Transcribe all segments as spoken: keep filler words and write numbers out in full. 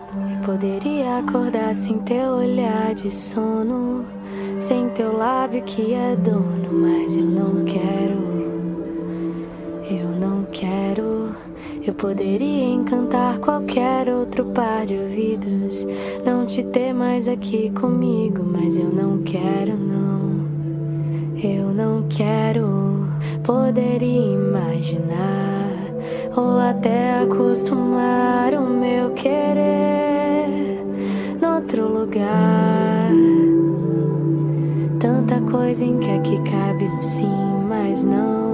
Eu poderia acordar sem teu olhar de sono, sem teu lábio que é dono, mas eu não quero, eu não quero. Eu poderia encantar qualquer outro par de ouvidos, não te ter mais aqui comigo, mas eu não quero, não. Eu não quero. Poderia imaginar ou até acostumar o meu querer noutro lugar. Tanta coisa em que aqui cabe um sim, mas não.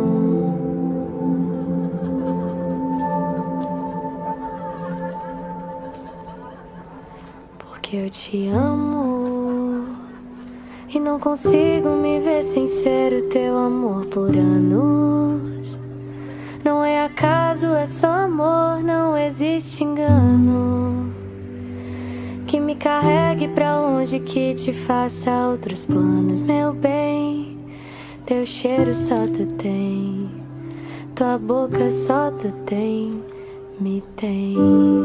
Porque eu te amo e não consigo me ver sem ser o teu amor por anos. Não é acaso, é só amor, não existe engano que me carregue pra longe, que te faça outros planos. Meu bem, teu cheiro só tu tem, tua boca só tu tem, me tem.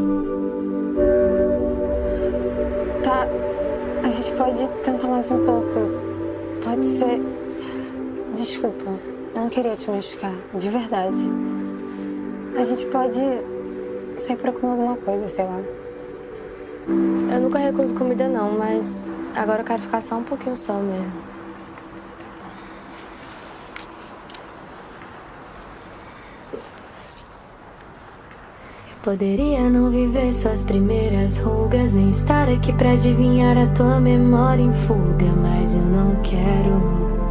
Tá, a gente pode tentar mais um pouco. Pode ser. Desculpa, não queria te machucar, de verdade. A gente pode sair pra comer alguma coisa, sei lá. Eu nunca recuso comida não, mas agora eu quero ficar só um pouquinho só mesmo. Eu poderia não viver suas primeiras rugas, nem estar aqui pra adivinhar a tua memória em fuga, mas eu não quero,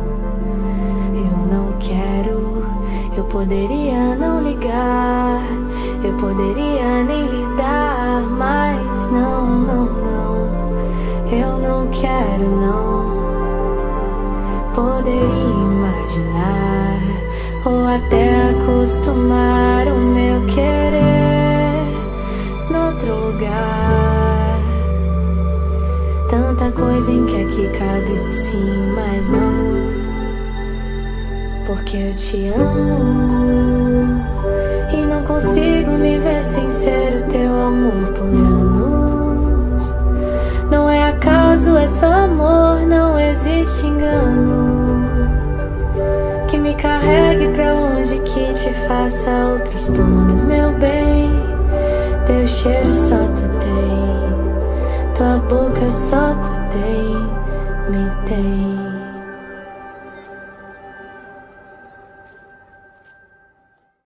eu não quero. Eu poderia não ligar, eu poderia nem lidar, mas não, não, não. Eu não quero, não. Poderia imaginar ou até acostumar o meu querer noutro lugar. Tanta coisa em que aqui cabe um sim, mas não. Porque eu te amo e não consigo me ver sem ser o teu amor por anos. Não é acaso, é só amor, não existe engano que me carregue pra longe, que te faça outros planos. Meu bem, teu cheiro só tu tem, tua boca só tu tem, me tem.